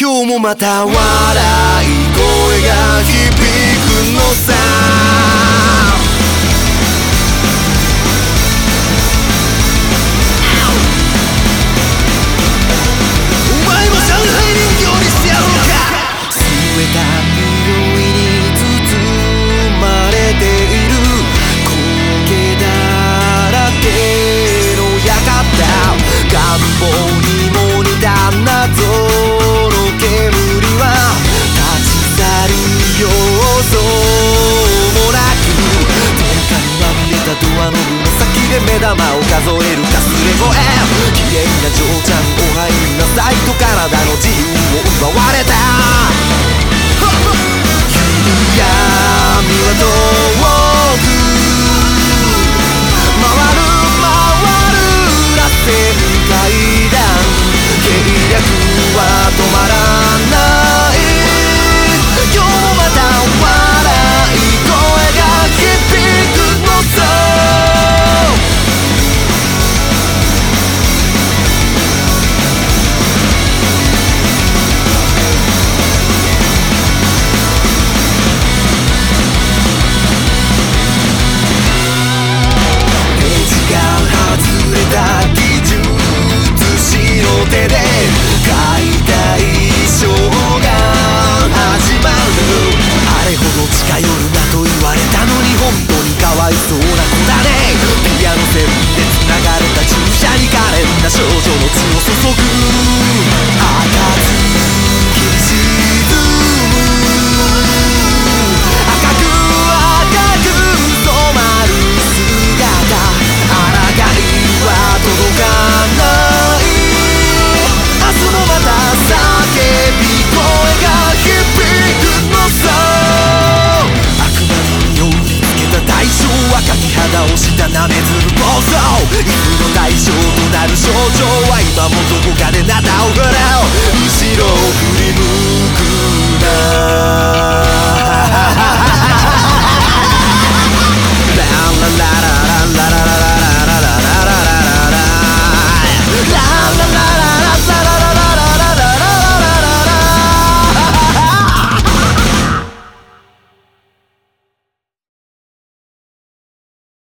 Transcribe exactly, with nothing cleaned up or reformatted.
今日もまた笑い声が響くのさ。お前も上海人形にしてやろうか。据えた匂いに包まれている苔だらけの館、願望にも似た謎の煙は立ち去る要素もなく、電化にまみれたドアノブの先で目玉を数えるかすれ声、綺麗な嬢ちゃんお入りなさいと体の自由を奪われた。闇は遠く回る回る螺旋階段、計略は止まらない。今日もまた笑い声が響くのさ。ページが外れた技術師の手で解体ショーが始まる。あれほど近寄るなと言われたのに本当にかわいそうな子だね。ピアノ線で繋がれた注射に可憐な少女の血を注ぐ。暁に沈む赤く赤く染まる姿、抗いは届かない。明日もまた叫び声が響くのさ。悪魔に売りつけた代償、赤き肌をしたなめずる暴走、いつの対象となる症状は今もどこかでなたを振らう。後ろを振り向くな。